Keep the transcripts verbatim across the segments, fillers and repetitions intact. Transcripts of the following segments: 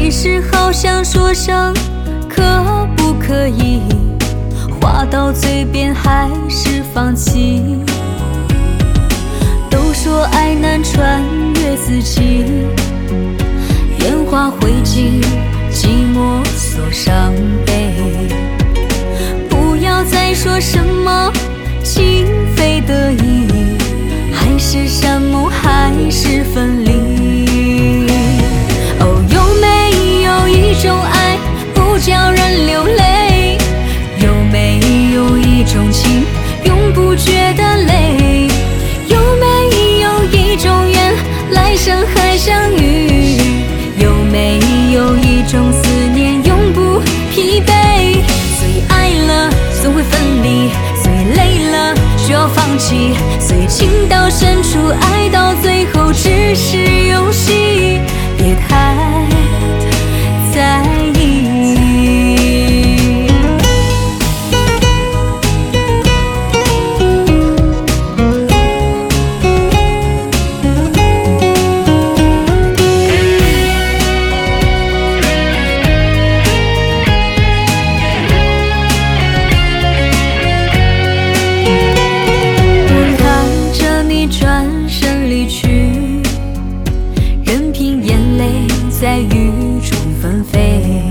其实好想说声可不可以，话到嘴边还是放弃。都说爱难穿越四季，烟花灰烬，寂寞锁伤悲。不要再说什么情非得已，海誓山盟还是分离。哦，有没有一种爱不叫人流泪？有没有一种情永不觉得累？有没有一种缘来生还相遇？有没有一种思念永不疲惫？虽爱了总会分离，虽累了就要放弃，虽情到深处爱到最后只是游戏，别太在意。在雨中纷飞，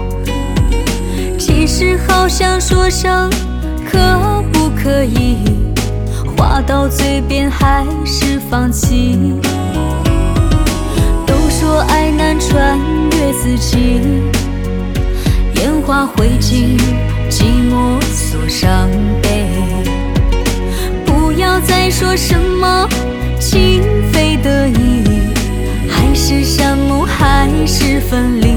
其实好想说声可不可以，话到嘴边还是放弃。都说爱难穿越四季，烟花灰烬，寂寞锁伤悲。不要再说什么情非得已，海誓山盟还是分离。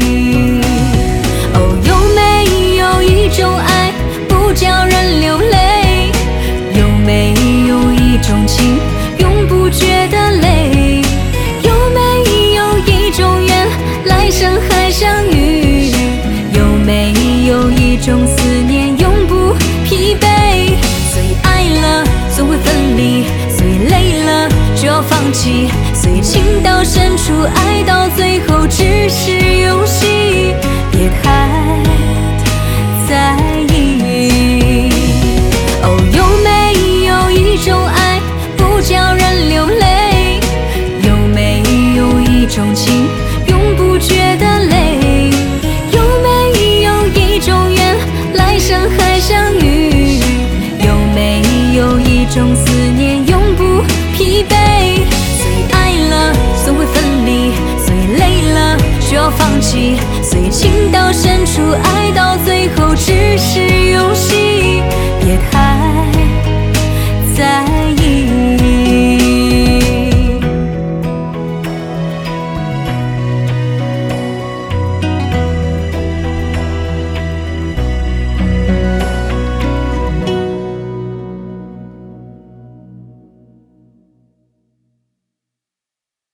哦，有没有一种爱不叫人流泪？有没有一种情永不觉得累？有没有一种缘来生还相遇？有没有一种思念永不疲惫？虽爱了总会分离，虽累了就要放弃，虽情到深处爱到最后只是游戏，别太在意。哦，有没有一种爱不叫人流泪？有没有一种情永不觉得累？有没有一种缘来生还相遇？有没有一种思念永不疲惫？虽爱了总会分离，虽累了就要放弃，虽情到深处爱